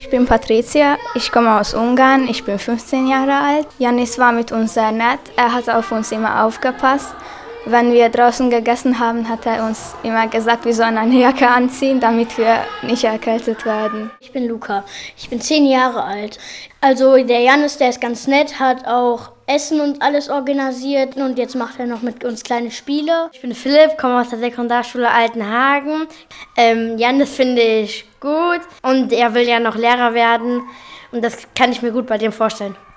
Ich bin Patricia, ich komme aus Ungarn, ich bin 15 Jahre alt. Janis war mit uns sehr nett, er hat auf uns immer aufgepasst. Wenn wir draußen gegessen haben, hat er uns immer gesagt, wir sollen eine Jacke anziehen, damit wir nicht erkältet werden. Ich bin Luca, ich bin 10 Jahre alt. Also der Janis, der ist ganz nett, hat auch Essen und alles organisiert und jetzt macht er noch mit uns kleine Spiele. Ich bin Philipp, komme aus der Sekundarschule Altenhagen. Janis finde ich gut und er will ja noch Lehrer werden und das kann ich mir gut bei dem vorstellen.